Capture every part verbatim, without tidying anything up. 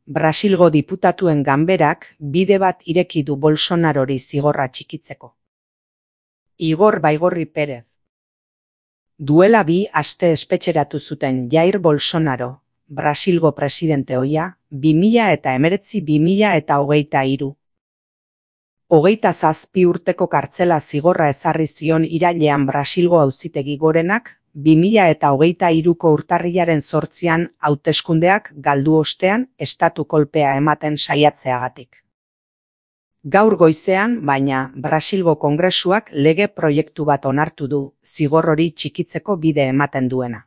Brasilgo diputatuen ganberak bide bat ireki du Bolsonarori zigorra txikitzeko. Igor Baigorri Perez. Duela bi aste espetxeratu zuten Jair Bolsonaro, Brasilgo presidente ohia, bi mila eta hemeretzi bi mila eta hogeita hiru. Hogeita zazpi urteko kartzela zigorra ezarri zion irailean Brasilgo auzitegi gorenak, bi mila eta hogeita hiruko urtarrilaren zortzian hauteskundeak galdu ostean estatu kolpea ematen saiatzeagatik. Gaur goizean, baina, Brasilgo Kongresuak lege proiektu bat onartu du, zigor hori txikitzeko bide ematen duena.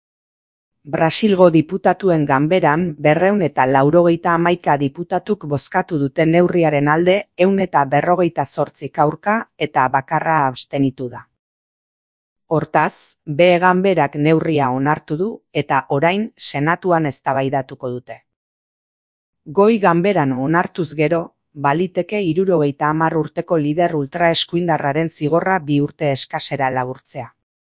Brasilgo diputatuen ganberan berrehun eta laurogeita hamaika diputatuk bozkatu duten neurriaren alde ehun eta berrogeita zortzik aurka eta bakarra abstenitu da. Hortaz, B ganberak neurria onartu du eta orain senatuan eztabaidatuko dute. Goi ganberan onartuz gero, baliteke hirurogeita hamar urteko lider ultraeskuindarraren zigorra bi urte eskasera laburtzea.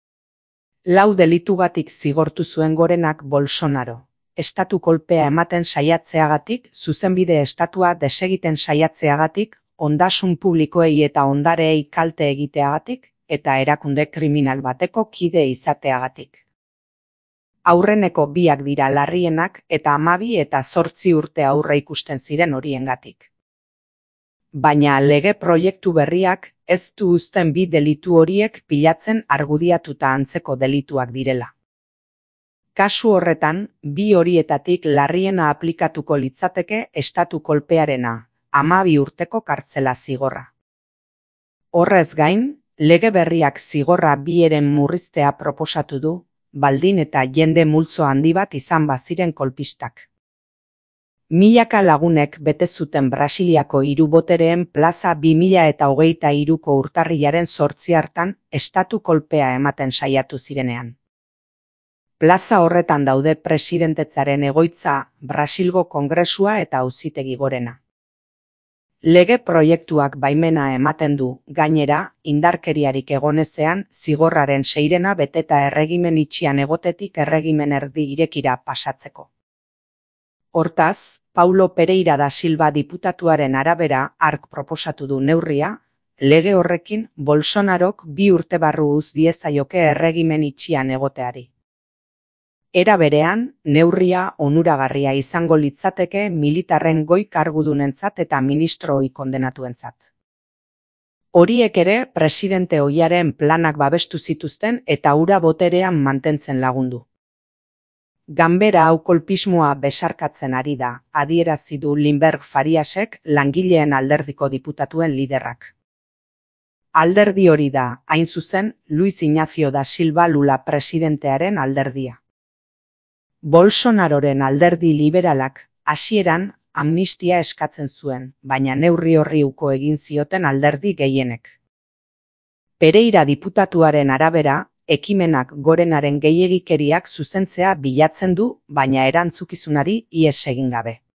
Lau delitugatik zigortu zuen gorenak Bolsonaro, estatu kolpea ematen saiatzeagatik, zuzenbide estatua desegiten saiatzeagatik, ondasun publikoei eta ondareei kalte egiteagatik, eta erakunde kriminal bateko kide izateagatik. Aurreneko biak dira larrienak eta hamabi eta zortzi urte aurre ikusten ziren horiengatik. Baina lege proiektu berriak ez du uzten bi delitu horiek pilatzen argudiatuta antzeko delituak direla. Kasu horretan, bi horietatik larriena aplikatuko litzateke estatu kolpearena, hamabi urteko kartzela zigorra. Horrez gain, lege berriak zigorra bieren murriztea proposatu du, baldin eta jende multzo handi bat izan baziren kolpistak. Milaka lagunek bete zuten Brasiliako hiru botereen plaza bi mila eta hogeita hiruko urtarrilaren zortzi hartan estatu kolpea ematen saiatu zirenean. Plaza horretan daude presidentetzaren egoitza, Brasilgo Kongresua eta auzitegi gorena. Lege proiektuak baimena ematen du, gainera, indarkeriarik egonezean, zigorraren seirena beteta erregimen itxian egotetik erregimen erdi irekira pasatzeko. Hortaz, Paulo Pereira da Silva diputatuaren arabera hark proposatu du neurria, lege horrekin Bolsonarok bi urte barru uz diezaioke erregimen itxian egoteari. Era berean, neurria onuragarria izango litzateke militarren goi kargudunentzat eta ministro ohi kondenatuentzat. Horiek ere presidente ohiaren planak babestu zituzten eta hura boterean mantentzen lagundu. Ganbera hau kolpismoa besarkatzen ari da, adierazi du Limberg Fariasek langileen alderdiko diputatuen liderrak. Alderdi hori da, hain zuzen, Luis Ignacio da Silva Lula presidentearen alderdia. Bolsonaroren alderdi liberalak, hasieran, amnistia eskatzen zuen, baina neurri horri uko egin zioten alderdi gehienek. Pereira diputatuaren arabera, ekimenak gorenaren gehiegikeriak zuzentzea bilatzen du, baina erantzukizunari ihes egin gabe.